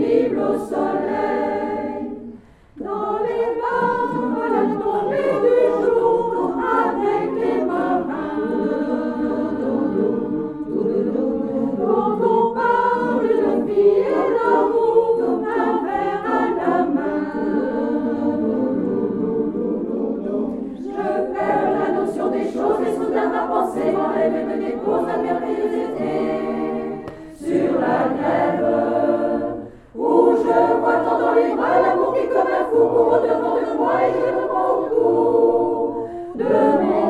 paisible au soleil. Dans les bars, à la tombée du jour, avec les marins. Quand on parle de vie et d'amour, un verre à la main. Je perds la notion des choses et soudain ma pensée m'enlève et me dépose un merveilleux été. Sur la grève, où je vois tant dans les bras l'amour qui comme un fou court au devant de moi et je me prends au cou de mon